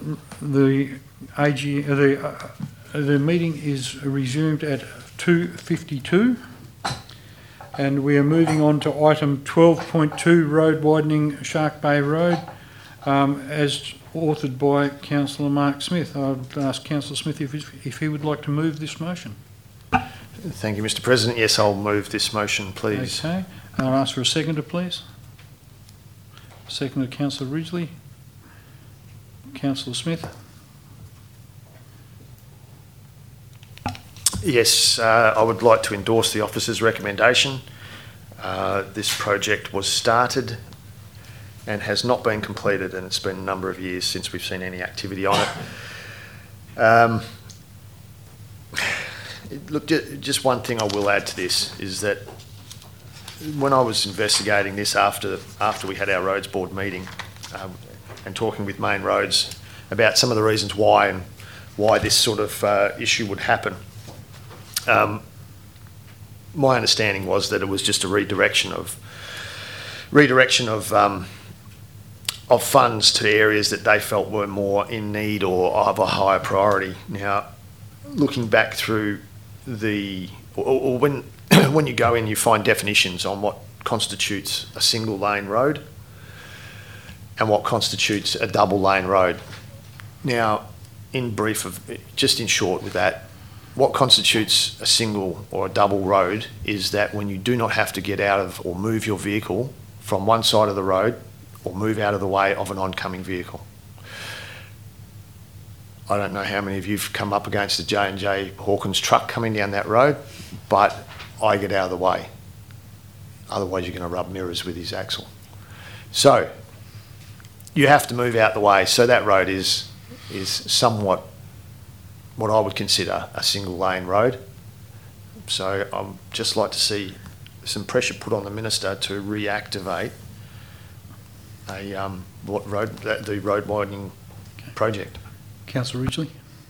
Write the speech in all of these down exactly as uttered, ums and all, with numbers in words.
the A G, uh, the uh, the meeting is resumed at two fifty-two, and we are moving on to item twelve point two, road widening Shark Bay Road, um, as authored by Councillor Mark Smith. I would ask Councillor Smith if, if he would like to move this motion. Thank you, Mister President. Yes, I'll move this motion, please. Okay. I'll ask for a seconder, please. Seconder, Councillor Ridgely. Councillor Smith. Yes, uh, I would like to endorse the officer's recommendation. Uh, this project was started and has not been completed, and it's been a number of years since we've seen any activity on it. Um, look, just one thing I will add to this is that when I was investigating this after after we had our roads board meeting um, and talking with Main Roads about some of the reasons why and why this sort of uh, issue would happen, um, my understanding was that it was just a redirection of redirection of um, of funds to areas that they felt were more in need or of a higher priority. Now, looking back through the, or, or when when you go in, you find definitions on what constitutes a single lane road and what constitutes a double lane road. Now, in brief, of just in short with that, what constitutes a single or a double road is that when you do not have to get out of or move your vehicle from one side of the road or move out of the way of an oncoming vehicle. I don't know how many of you've come up against a J and J Hawkins truck coming down that road, but I get out of the way. Otherwise you're going to rub mirrors with his axle. So you have to move out the way. So that road is, is somewhat what I would consider a single lane road. So I'd just like to see some pressure put on the Minister to reactivate a um, what road, the road widening okay. project. Councillor Ridgely.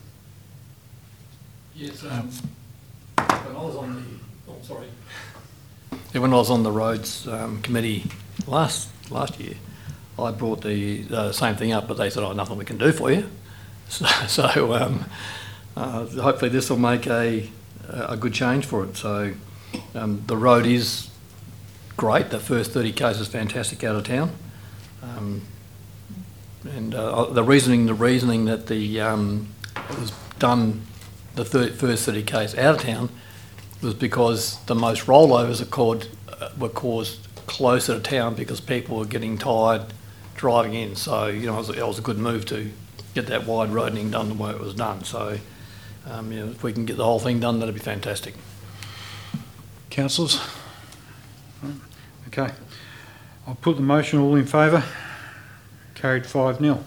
Yes, um, when I was on the, oh sorry, yeah, when I was on the roads um, committee last last year, I brought the uh, same thing up, but they said, "Oh, nothing we can do for you." So, so um, uh, hopefully this will make a a good change for it. So um, the road is great. The first thirty k's is fantastic out of town. Um, and uh, the reasoning, the reasoning that the um, it was done the third, first thirty k's out of town was because the most rollovers are caused, uh, were caused closer to town because people were getting tired driving in. So you know it was, it was a good move to get that wide roading done the way it was done. So um, you know, if we can get the whole thing done, that'd be fantastic. Councillors? Okay. I'll put the motion. All in favour? Carried five nil.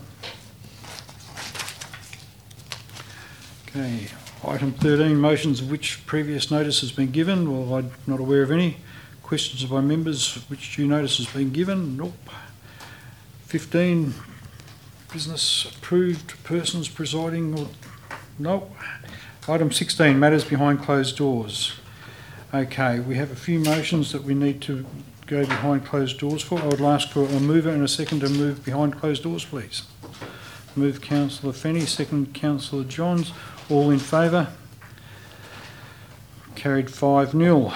Okay. Item thirteen, motions of which previous notice has been given. Well, I'm not aware of any. Questions by members of which due notice has been given. Nope. fifteen, business approved persons presiding. Or, nope. Item sixteen, matters behind closed doors. Okay, we have a few motions that we need to go behind closed doors for. I would ask for a mover and a second to move behind closed doors, please. Move Councillor Fenny, second Councillor Johns. All in favour? Carried five nil.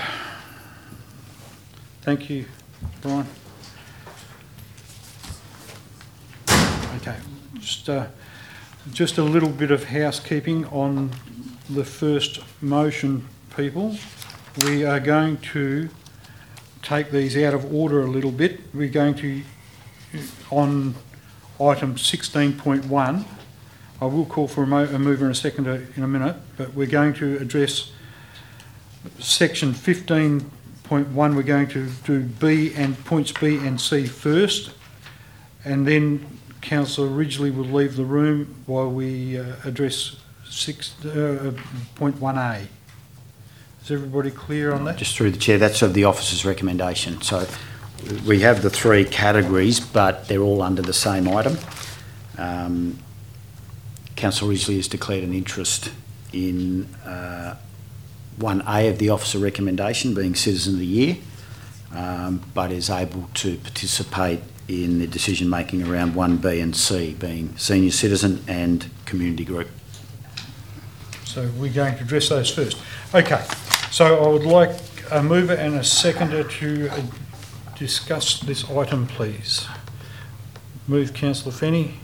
Thank you, Brian. Okay, just, uh, just a little bit of housekeeping on the first motion, people. We are going to take these out of order a little bit. We're going to, on item sixteen point one, I will call for a, mo a mover and a seconder in a minute, but we're going to address section fifteen point one. We're going to do B and points B and C first, and then Councillor Ridgely will leave the room while we uh, address six, uh, point one A. Is everybody clear on that? Just through the chair, that's of the officer's recommendation. So we have the three categories, but they're all under the same item. Um, Councillor Ridgely has declared an interest in uh, one A of the officer recommendation, being Citizen of the Year, um, but is able to participate in the decision-making around one B and C, being senior citizen and community group. So we're going to address those first. Okay, so I would like a mover and a seconder to uh, discuss this item, please. Move, councillor Fenny.